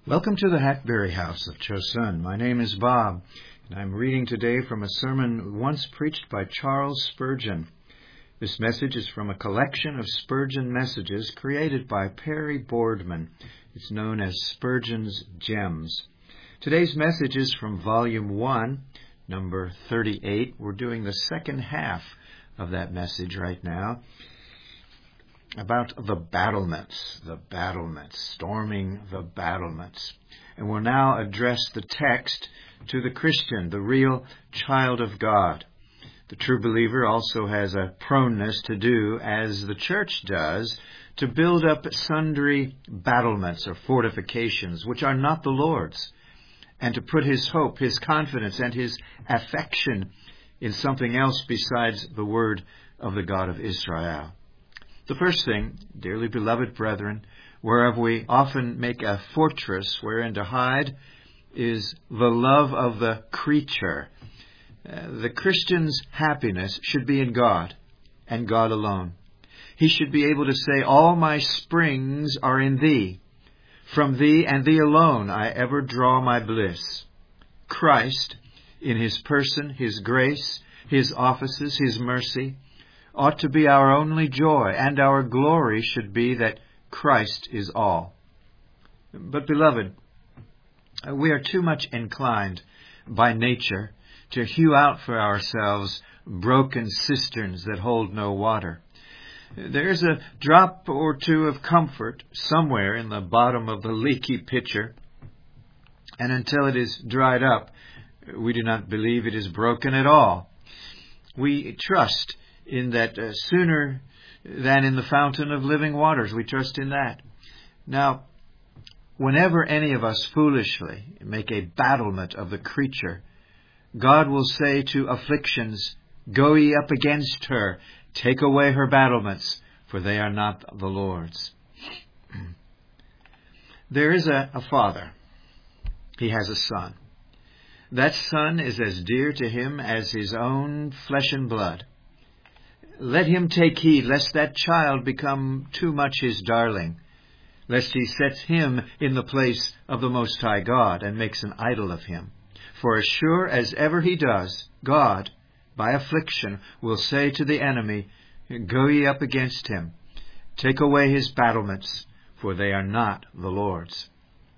Welcome to the Hackberry House of Chosun. My name is Bob, and I'm reading today from a sermon once preached by Charles Spurgeon. This message is from a collection of Spurgeon messages created by Perry Boardman. It's known as Spurgeon's Gems. Today's message is from Volume 1, number 38. We're doing the second half of that message right now, about the battlements, storming the battlements. And we'll now address the text to the Christian, the real child of God. The true believer also has a proneness to do, as the church does, to build up sundry battlements or fortifications which are not the Lord's, and to put his hope, his confidence, and his affection in something else besides the word of the God of Israel. The first thing, dearly beloved brethren, whereof we often make a fortress wherein to hide, is the love of the creature. The Christian's happiness should be in God, and God alone. He should be able to say, all my springs are in thee. From thee and thee alone I ever draw my bliss. Christ, in his person, his grace, his offices, his mercy, ought to be our only joy, and our glory should be that Christ is all. But, beloved, we are too much inclined by nature to hew out for ourselves broken cisterns that hold no water. There's a drop or two of comfort somewhere in the bottom of the leaky pitcher, and until it is dried up, we do not believe it is broken at all. We trust in that sooner than in the fountain of living waters. We trust in that. Now, whenever any of us foolishly make a battlement of the creature, God will say to afflictions, go ye up against her, take away her battlements, for they are not the Lord's. There is a father. He has a son. That son is as dear to him as his own flesh and blood. Let him take heed lest that child become too much his darling, lest he sets him in the place of the Most High God and makes an idol of him. For as sure as ever he does, God, by affliction, will say to the enemy, go ye up against him, take away his battlements, for they are not the Lord's.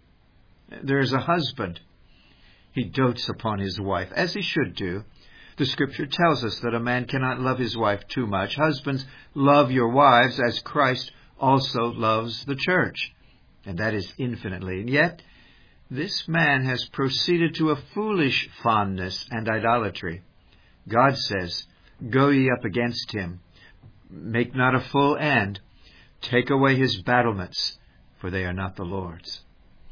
There is a husband. He dotes upon his wife, as he should do. The Scripture tells us that a man cannot love his wife too much. Husbands, love your wives as Christ also loves the church. And that is infinitely. And yet, this man has proceeded to a foolish fondness and idolatry. God says, go ye up against him. Make not a full end. Take away his battlements, for they are not the Lord's.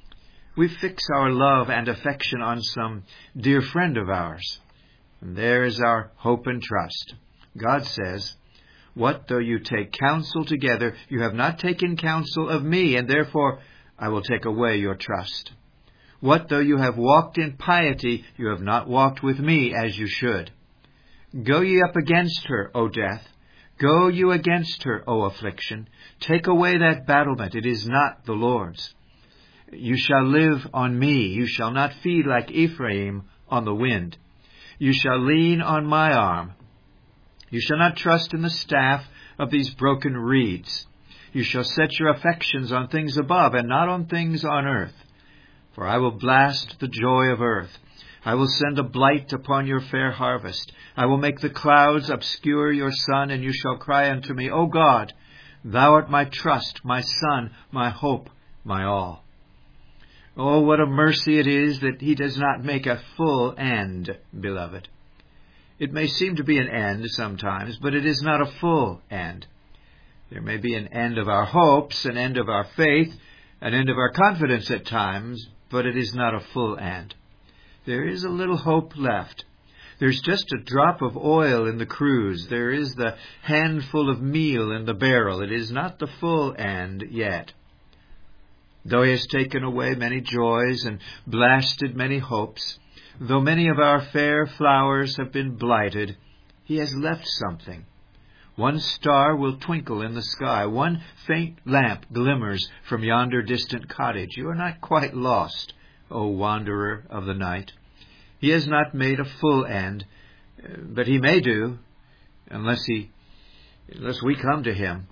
We fix our love and affection on some dear friend of ours. And there is our hope and trust. God says, what though you take counsel together, you have not taken counsel of me, and therefore I will take away your trust. What though you have walked in piety, you have not walked with me as you should. Go ye up against her, O death. Go you against her, O affliction. Take away that battlement. It is not the Lord's. You shall live on me. You shall not feed like Ephraim on the wind. You shall lean on my arm. You shall not trust in the staff of these broken reeds. You shall set your affections on things above and not on things on earth. For I will blast the joy of earth. I will send a blight upon your fair harvest. I will make the clouds obscure your sun, and you shall cry unto me, O God, thou art my trust, my son, my hope, my all. Oh, what a mercy it is that he does not make a full end, beloved. It may seem to be an end sometimes, but it is not a full end. There may be an end of our hopes, an end of our faith, an end of our confidence at times, but it is not a full end. There is a little hope left. There's just a drop of oil in the cruse. There is the handful of meal in the barrel. It is not the full end yet. Though he has taken away many joys and blasted many hopes, though many of our fair flowers have been blighted, he has left something. One star will twinkle in the sky. One faint lamp glimmers from yonder distant cottage. You are not quite lost, O wanderer of the night. He has not made a full end, but he may do, unless we come to him.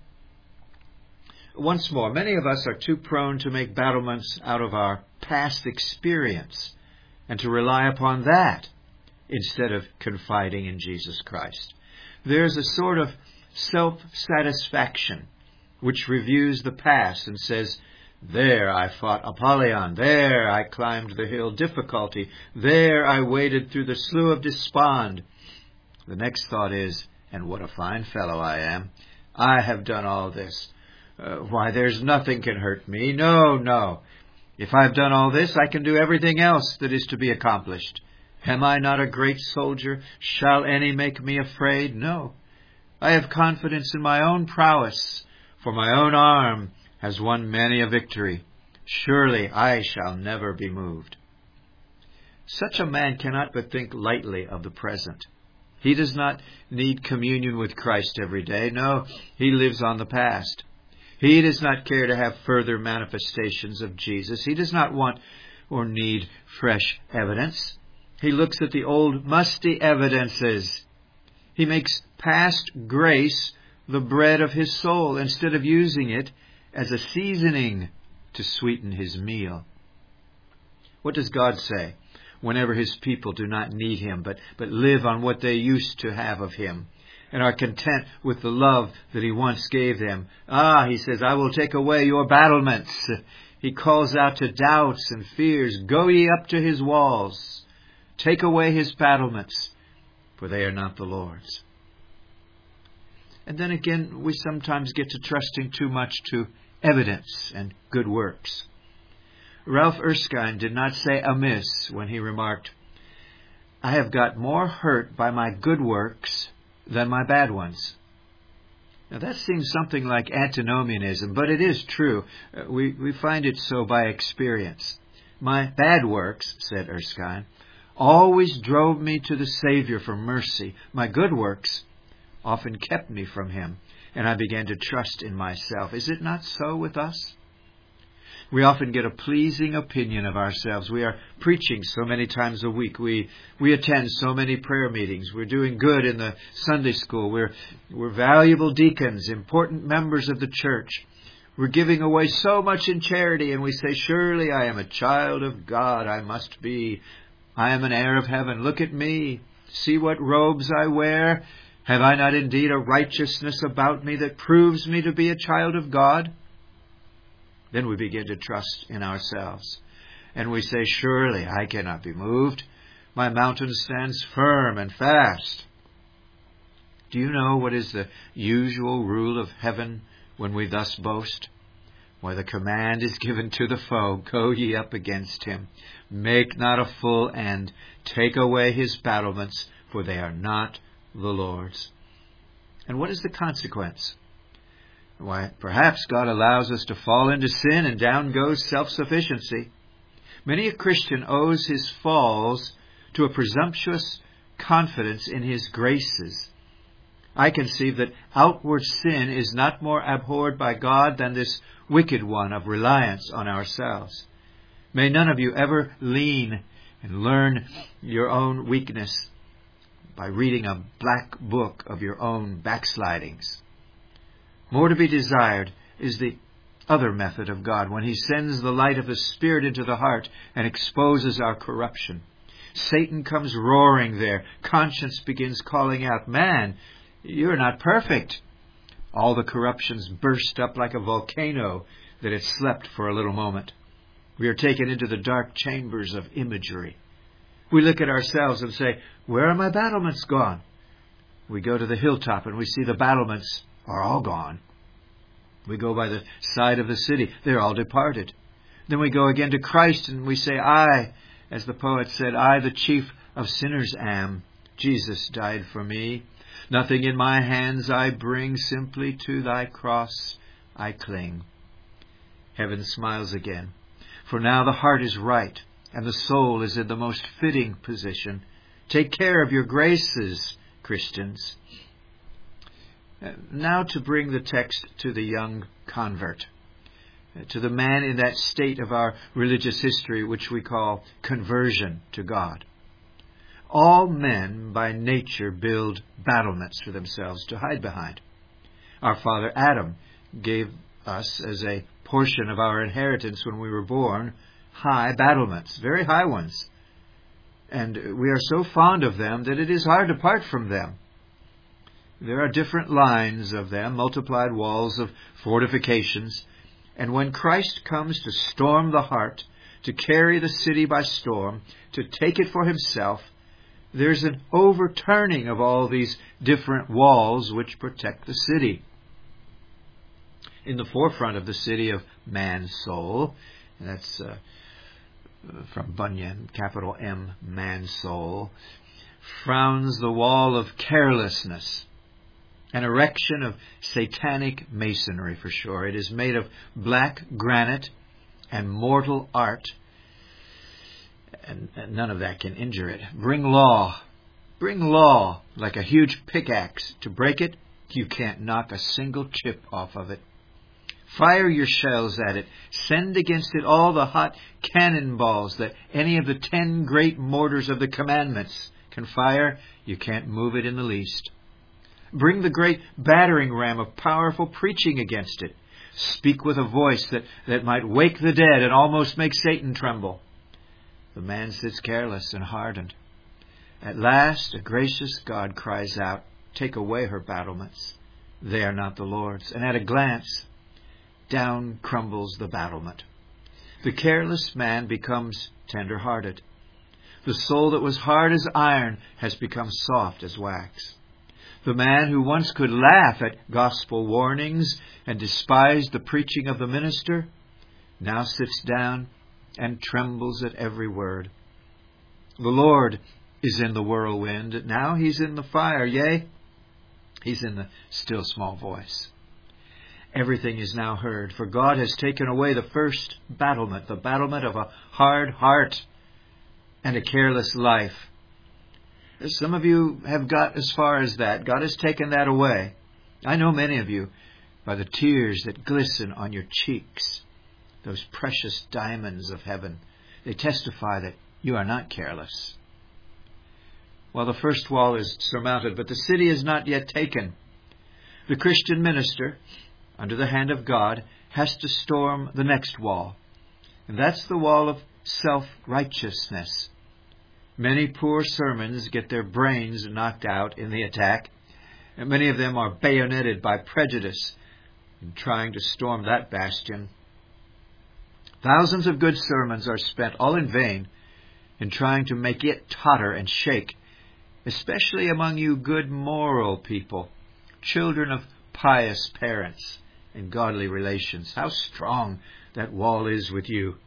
Once more, many of us are too prone to make battlements out of our past experience and to rely upon that instead of confiding in Jesus Christ. There's a sort of self-satisfaction which reviews the past and says, there I fought Apollyon, there I climbed the hill Difficulty, there I waded through the slough of Despond. The next thought is, and what a fine fellow I am. I have done all this. Why, there's nothing can hurt me. No. If I've done all this, I can do everything else that is to be accomplished. Am I not a great soldier? Shall any make me afraid? No. I have confidence in my own prowess, for my own arm has won many a victory. Surely I shall never be moved. Such a man cannot but think lightly of the present. He does not need communion with Christ every day. No, he lives on the past. He does not care to have further manifestations of Jesus. He does not want or need fresh evidence. He looks at the old musty evidences. He makes past grace the bread of his soul instead of using it as a seasoning to sweeten his meal. What does God say whenever his people do not need him but live on what they used to have of him and are content with the love that he once gave them? He says, I will take away your battlements. He calls out to doubts and fears, go ye up to his walls. Take away his battlements, for they are not the Lord's. And then again, we sometimes get to trusting too much to evidence and good works. Ralph Erskine did not say amiss when he remarked, I have got more hurt by my good works than my bad ones. Now that seems something like antinomianism, but it is true. We find it so by experience. My bad works, said Erskine, always drove me to the Savior for mercy. My good works often kept me from him, and I began to trust in myself. Is it not so with us? We often get a pleasing opinion of ourselves. We are preaching so many times a week. We attend so many prayer meetings. We're doing good in the Sunday school. We're valuable deacons, important members of the church. We're giving away so much in charity, and we say, surely I am a child of God. I must be. I am an heir of heaven. Look at me. See what robes I wear. Have I not indeed a righteousness about me that proves me to be a child of God? Then we begin to trust in ourselves. And we say, surely I cannot be moved. My mountain stands firm and fast. Do you know what is the usual rule of heaven when we thus boast? Why, the command is given to the foe, go ye up against him. Make not a full end. Take away his battlements, for they are not the Lord's. And what is the consequence? Why, perhaps God allows us to fall into sin, and down goes self-sufficiency. Many a Christian owes his falls to a presumptuous confidence in his graces. I conceive that outward sin is not more abhorred by God than this wicked one of reliance on ourselves. May none of you ever lean and learn your own weakness by reading a black book of your own backslidings. More to be desired is the other method of God, when he sends the light of the Spirit into the heart and exposes our corruption. Satan comes roaring there. Conscience begins calling out, man, you're not perfect. All the corruptions burst up like a volcano that had slept for a little moment. We are taken into the dark chambers of imagery. We look at ourselves and say, where are my battlements gone? We go to the hilltop and we see the battlements are all gone. We go by the side of the city. They're all departed. Then we go again to Christ and we say, I, as the poet said, I, the chief of sinners am. Jesus died for me. Nothing in my hands I bring, simply to thy cross I cling. Heaven smiles again, for now the heart is right and the soul is in the most fitting position. Take care of your graces, Christians. Now to bring the text to the young convert, to the man in that state of our religious history which we call conversion to God. All men by nature build battlements for themselves to hide behind. Our father Adam gave us as a portion of our inheritance when we were born high battlements, very high ones. And we are so fond of them that it is hard to part from them. There are different lines of them, multiplied walls of fortifications. And when Christ comes to storm the heart, to carry the city by storm, to take it for himself, there's an overturning of all these different walls which protect the city. In the forefront of the city of man's soul, and that's from Bunyan, capital M, man's soul, frowns the wall of carelessness, an erection of satanic masonry for sure. It is made of black granite and mortal art, and none of that can injure it. Bring law like a huge pickaxe. To break it, you can't knock a single chip off of it. Fire your shells at it. Send against it all the hot cannonballs that any of the 10 great mortars of the commandments can fire. You can't move it in the least. Bring the great battering ram of powerful preaching against it. Speak with a voice that might wake the dead and almost make Satan tremble. The man sits careless and hardened. At last, a gracious God cries out, "Take away her battlements. They are not the Lord's." And at a glance, down crumbles the battlement. The careless man becomes tender-hearted. The soul that was hard as iron has become soft as wax. The man who once could laugh at gospel warnings and despise the preaching of the minister now sits down and trembles at every word. The Lord is in the whirlwind. Now he's in the fire. Yea, he's in the still small voice. Everything is now heard, for God has taken away the first battlement, the battlement of a hard heart and a careless life. Some of you have got as far as that. God has taken that away. I know many of you by the tears that glisten on your cheeks, those precious diamonds of heaven. They testify that you are not careless. Well, the first wall is surmounted, but the city is not yet taken. The Christian minister, under the hand of God, has to storm the next wall. And that's the wall of self-righteousness. Many poor sermons get their brains knocked out in the attack, and many of them are bayoneted by prejudice in trying to storm that bastion. Thousands of good sermons are spent all in vain in trying to make it totter and shake, especially among you good moral people, children of pious parents and godly relations. How strong that wall is with you.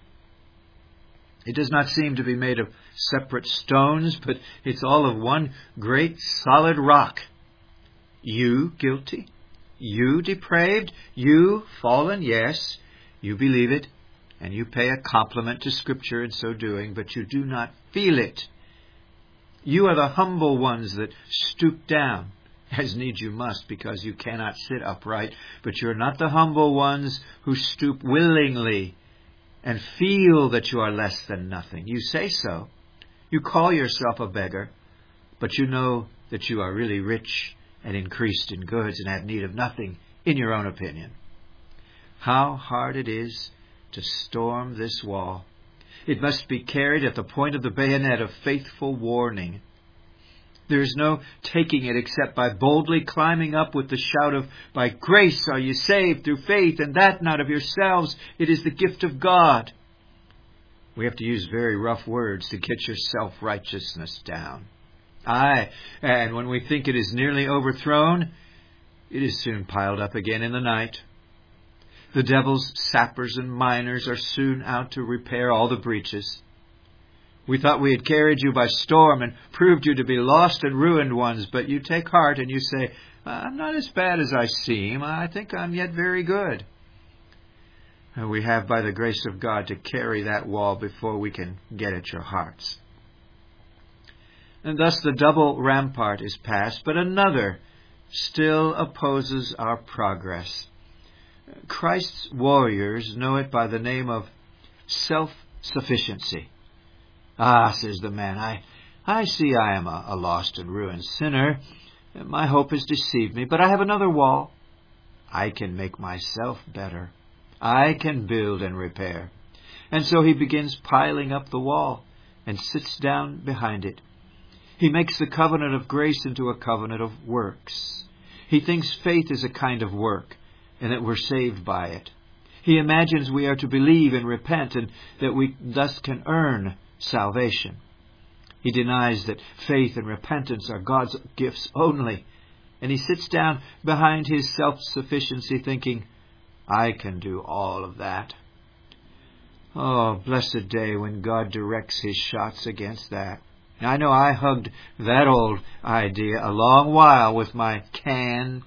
It does not seem to be made of separate stones, but it's all of one great solid rock. You guilty? You depraved? You fallen? Yes, you believe it, and you pay a compliment to Scripture in so doing, but you do not feel it. You are the humble ones that stoop down, as needs you must, because you cannot sit upright, but you're not the humble ones who stoop willingly and feel that you are less than nothing. You say so. You call yourself a beggar, but you know that you are really rich and increased in goods and have need of nothing, in your own opinion. How hard it is to storm this wall. It must be carried at the point of the bayonet of faithful warning. There is no taking it except by boldly climbing up with the shout of, "By grace are you saved through faith, and that not of yourselves. It is the gift of God." We have to use very rough words to get your self-righteousness down. Aye, and when we think it is nearly overthrown, it is soon piled up again in the night. The devil's sappers and miners are soon out to repair all the breaches. We thought we had carried you by storm and proved you to be lost and ruined ones, but you take heart and you say, "I'm not as bad as I seem. I think I'm yet very good." And we have, by the grace of God, to carry that wall before we can get at your hearts. And thus the double rampart is passed, but another still opposes our progress. Christ's warriors know it by the name of self-sufficiency. "Ah," says the man, I see I am a lost and ruined sinner. My hope has deceived me, but I have another wall. I can make myself better. I can build and repair." And so he begins piling up the wall and sits down behind it. He makes the covenant of grace into a covenant of works. He thinks faith is a kind of work, and that we're saved by it. He imagines we are to believe and repent, and that we thus can earn salvation. He denies that faith and repentance are God's gifts only, and he sits down behind his self-sufficiency thinking, "I can do all of that." Oh, blessed day when God directs his shots against that. I know I hugged that old idea a long while with my can.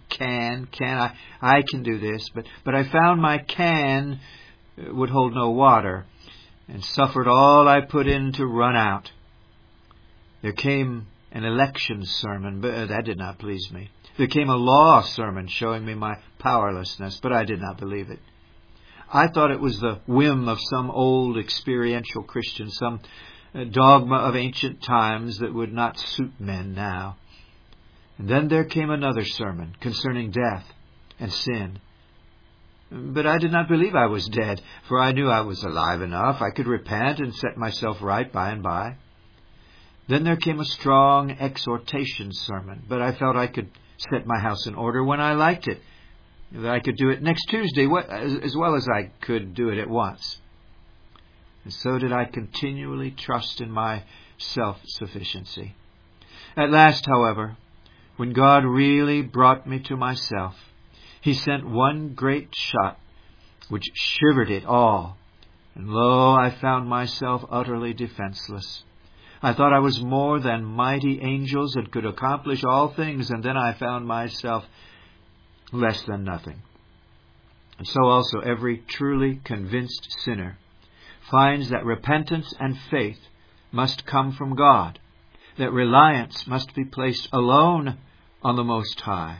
I can do this, but I found my can would hold no water, and suffered all I put in to run out. There came an election sermon, but that did not please me. There came a law sermon showing me my powerlessness, but I did not believe it. I thought it was the whim of some old experiential Christian, some dogma of ancient times that would not suit men now. And then there came another sermon concerning death and sin. But I did not believe I was dead, for I knew I was alive enough. I could repent and set myself right by and by. Then there came a strong exhortation sermon, but I felt I could set my house in order when I liked it, that I could do it next Tuesday as well as I could do it at once. And so did I continually trust in my self-sufficiency. At last, however, when God really brought me to myself, he sent one great shot which shivered it all. And lo, I found myself utterly defenseless. I thought I was more than mighty angels and could accomplish all things, and then I found myself less than nothing. And so also every truly convinced sinner finds that repentance and faith must come from God, that reliance must be placed alone on the Most High.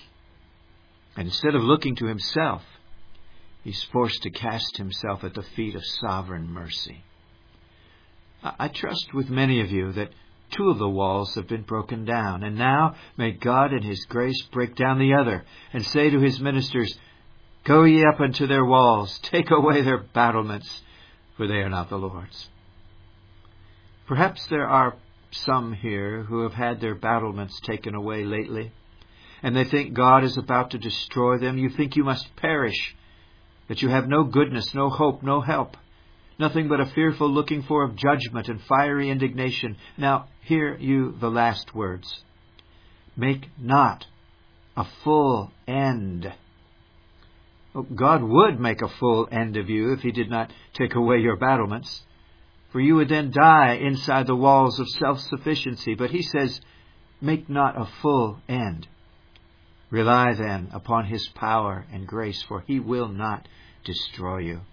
And instead of looking to himself, he's forced to cast himself at the feet of sovereign mercy. I trust with many of you that 2 of the walls have been broken down, and now may God in his grace break down the other, and say to his ministers, "Go ye up unto their walls, take away their battlements, for they are not the Lord's." Perhaps there are some here who have had their battlements taken away lately, and they think God is about to destroy them. You think you must perish, that you have no goodness, no hope, no help, nothing but a fearful looking for of judgment and fiery indignation. Now hear you the last words. Make not a full end. God would make a full end of you if he did not take away your battlements, for you would then die inside the walls of self-sufficiency. But he says, make not a full end. Rely then upon his power and grace, for he will not destroy you.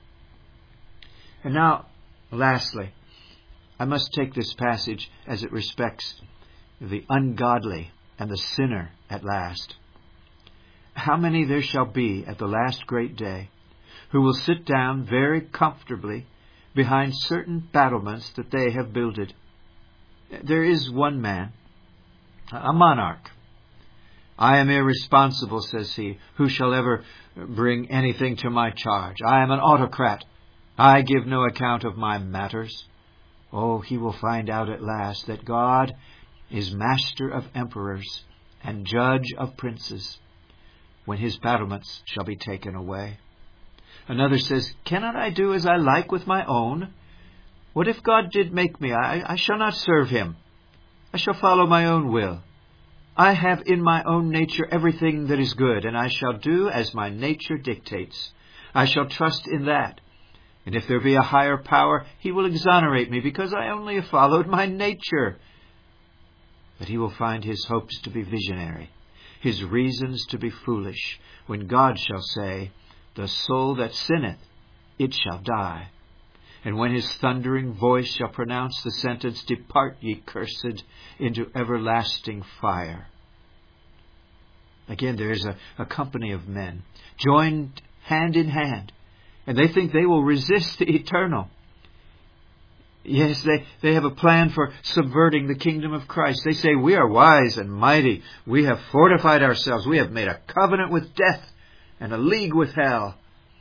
And now, lastly, I must take this passage as it respects the ungodly and the sinner at last. How many there shall be at the last great day who will sit down very comfortably behind certain battlements that they have builded. There is one man, a monarch. "I am irresponsible," says he, "who shall ever bring anything to my charge? I am an autocrat. I give no account of my matters." Oh, he will find out at last that God is master of emperors and judge of princes when his battlements shall be taken away. Another says, "Cannot I do as I like with my own? What if God did make me? I shall not serve him. I shall follow my own will. I have in my own nature everything that is good, and I shall do as my nature dictates. I shall trust in that. And if there be a higher power, he will exonerate me, because I only have followed my nature." But he will find his hopes to be visionary, his reasons to be foolish, when God shall say, "The soul that sinneth, it shall die." And when his thundering voice shall pronounce the sentence, "Depart, ye cursed, into everlasting fire." Again, there is a company of men, joined hand in hand, and they think they will resist the eternal. Yes, they have a plan for subverting the kingdom of Christ. They say, we are wise and mighty. We have fortified ourselves. We have made a covenant with death and a league with hell.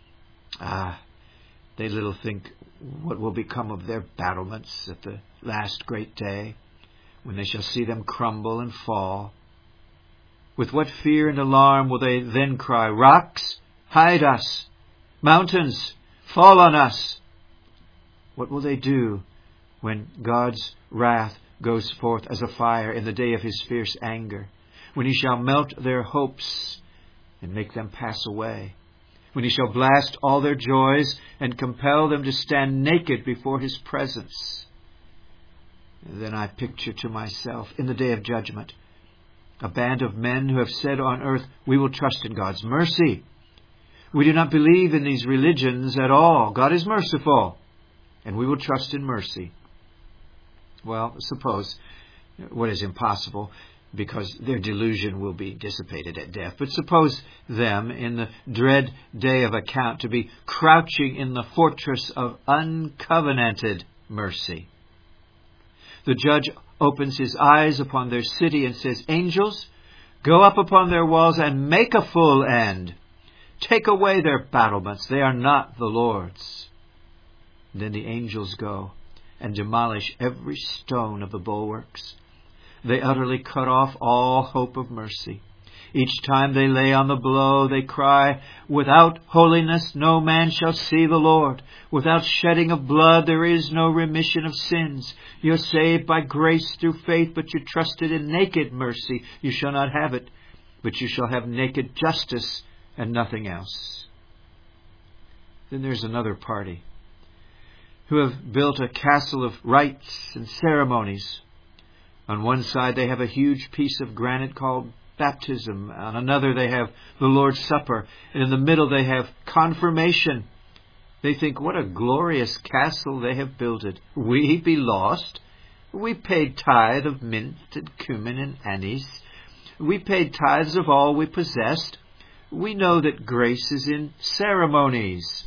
They little think what will become of their battlements at the last great day, when they shall see them crumble and fall. With what fear and alarm will they then cry, rocks, hide us! Mountains, fall on us! What will they do when God's wrath goes forth as a fire in the day of His fierce anger, when He shall melt their hopes and make them pass away, when He shall blast all their joys and compel them to stand naked before His presence? Then I picture to myself, in the day of judgment, a band of men who have said on earth, we will trust in God's mercy. We do not believe in these religions at all. God is merciful, and we will trust in mercy. Well, suppose, what is impossible, because their delusion will be dissipated at death. But suppose them, in the dread day of account, to be crouching in the fortress of uncovenanted mercy. The judge opens his eyes upon their city and says, angels, go up upon their walls and make a full end. Take away their battlements. They are not the Lord's. Then the angels go and demolish every stone of the bulwarks. They utterly cut off all hope of mercy. Each time they lay on the blow, they cry, without holiness no man shall see the Lord. Without shedding of blood there is no remission of sins. You are saved by grace through faith, but you trusted in naked mercy. You shall not have it, but you shall have naked justice and nothing else. Then there's another party who have built a castle of rites and ceremonies. On one side they have a huge piece of granite called baptism. On another they have the Lord's Supper. And in the middle they have confirmation. They think, what a glorious castle they have builded. We be lost? We paid tithe of mint and cumin and anise. We paid tithes of all we possessed. We know that grace is in ceremonies.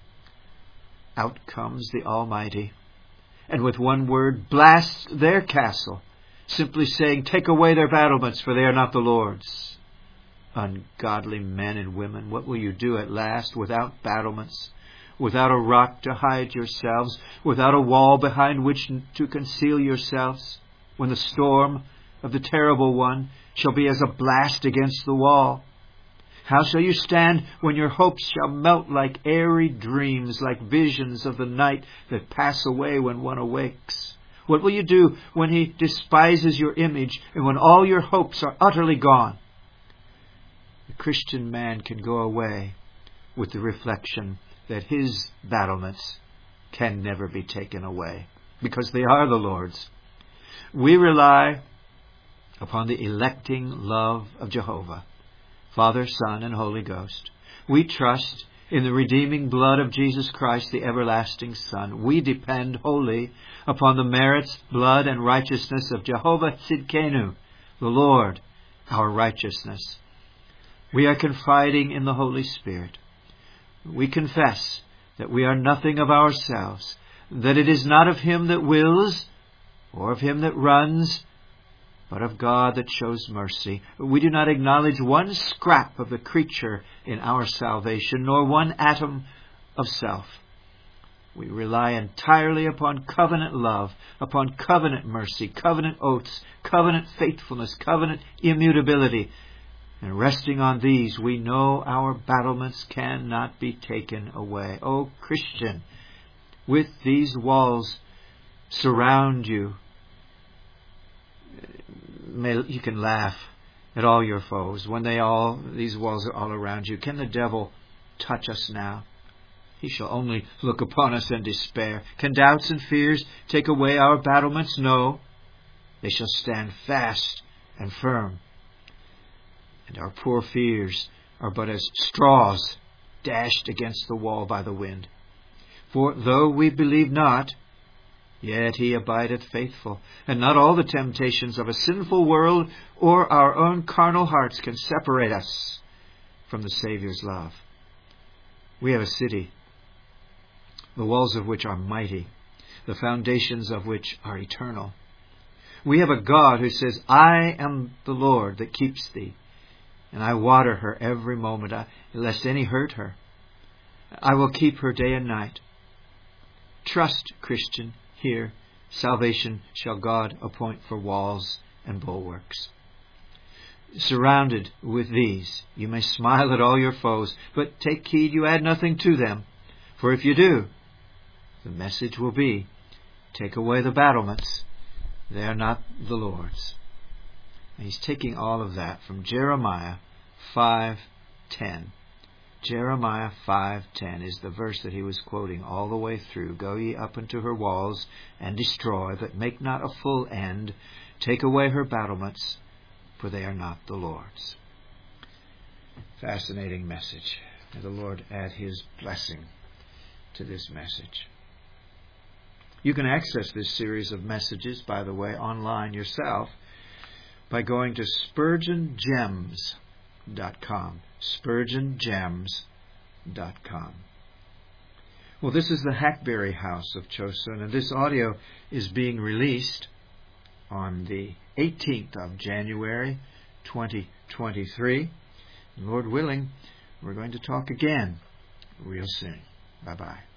Out comes the Almighty, and with one word blasts their castle, simply saying, take away their battlements, for they are not the Lord's. Ungodly men and women, what will you do at last without battlements, without a rock to hide yourselves, without a wall behind which to conceal yourselves, when the storm of the terrible one shall be as a blast against the wall? How shall you stand when your hopes shall melt like airy dreams, like visions of the night that pass away when one awakes? What will you do when He despises your image and when all your hopes are utterly gone? The Christian man can go away with the reflection that his battlements can never be taken away, because they are the Lord's. We rely upon the electing love of Jehovah, Father, Son, and Holy Ghost. We trust in the redeeming blood of Jesus Christ, the everlasting Son. We depend wholly upon the merits, blood, and righteousness of Jehovah Tzidkenu, the Lord, our righteousness. We are confiding in the Holy Spirit. We confess that we are nothing of ourselves, that it is not of Him that wills or of Him that runs, but of God that shows mercy. We do not acknowledge one scrap of the creature in our salvation, nor one atom of self. We rely entirely upon covenant love, upon covenant mercy, covenant oaths, covenant faithfulness, covenant immutability. And resting on these, we know our battlements cannot be taken away. O Christian, with these walls surround you, you can laugh at all your foes when these walls are all around you. Can the devil touch us now? He shall only look upon us and despair. Can doubts and fears take away our battlements? No. They shall stand fast and firm. And our poor fears are but as straws dashed against the wall by the wind. For though we believe not, Yet he abideth faithful, and not all the temptations of a sinful world or our own carnal hearts can separate us from the Saviour's love. We have a city, the walls of which are mighty, the foundations of which are eternal. We have a God who says, I am the Lord that keeps thee, and I water her every moment, lest any hurt her. I will keep her day and night. Trust, Christian, here salvation shall God appoint for walls and bulwarks. Surrounded with these, you may smile at all your foes, but take heed you add nothing to them. For if you do, the message will be, take away the battlements. They are not the Lord's. And he's taking all of that from Jeremiah 5:10. Jeremiah 5:10 is the verse that he was quoting all the way through. Go ye up unto her walls and destroy, but make not a full end. Take away her battlements, for they are not the Lord's. Fascinating message. May the Lord add his blessing to this message. You can access this series of messages, by the way, online yourself by going to SpurgeonGems.com. SpurgeonGems.com. Well, this is the Hackberry House of Chosun, and this audio is being released on the 18th of January, 2023. And Lord willing, we're going to talk again real soon. Bye-bye.